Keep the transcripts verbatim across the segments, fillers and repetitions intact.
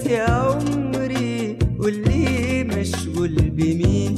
يا عمري قولي مشغول بمين؟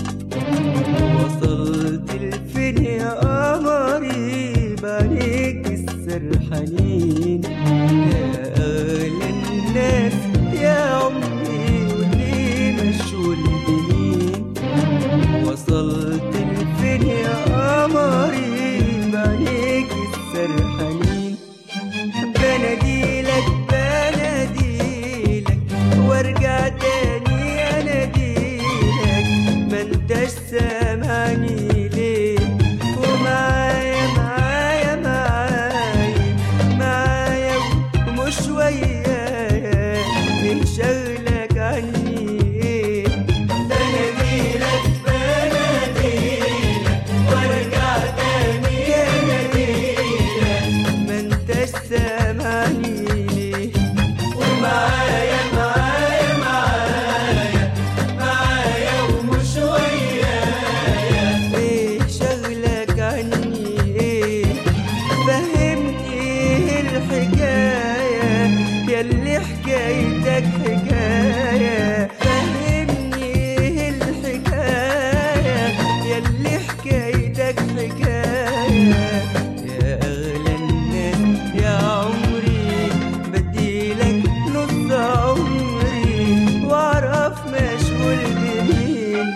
وصلت لفين يا قمري بعينيك السرحانين؟ يا أغلى الناس يا عمري قولي مشغول بمين؟ وصلت لفين يا قمري بعينيك السرحانين؟ بناديلك بناديلك وارجع تاني اناديلك، ما انتش سامعني ليه؟ ومعايا معايا معايا معايا ومش ويايا، من شغلك عني ايه؟ بناديلك بناديلك وارجع تاني اناديلك، ما انتش سامعني ليه؟ ومعايا معايا معايا معايا ومش ويايا، ايه شغلك عني ايه؟ فهمني ايه الحكاية ياللي حكايتك حكاية؟ فهمني ايه الحكاية ياللي حكايتك حكاية؟ يا أغلى الناس يا عمري بديلك نص عمري واعرف مشغول بمين؟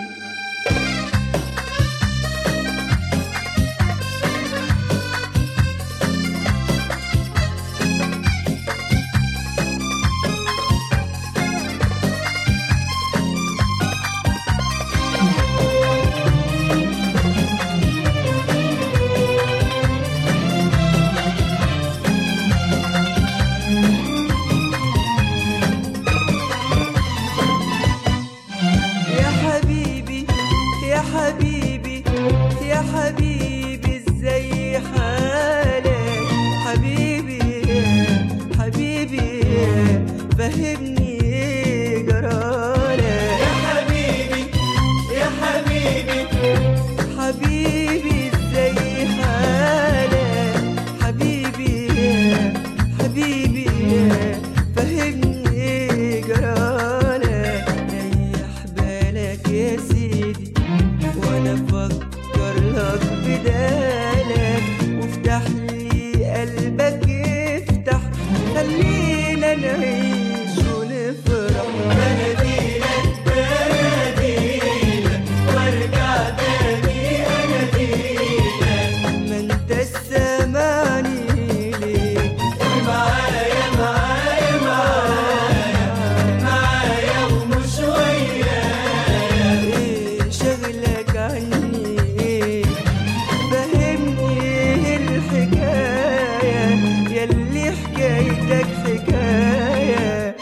يا حبيبي يا حبيبي يا حبيبي ازاي حالك؟ حبيبي حبيبي فهمني ايه جرالك؟ يا حبيبي يا حبيبي حبيبي ازاي حالك؟ حبيبي حبيبي فهمني ايه جرالك؟ ريح بالك يا سيدي وانا افكر لك بدالك، وافتح لي قلبك افتح، خلينا نعيش ونفرح. بناديلك بناديلك وارجع تاني اناديلك، ما انت سامعني ليه؟ معايا معايا معايا معايا ومش ويايا، ايه شغلك عني ايه؟ فهمني ايه الحكاية ياللي حكايتك حكاية؟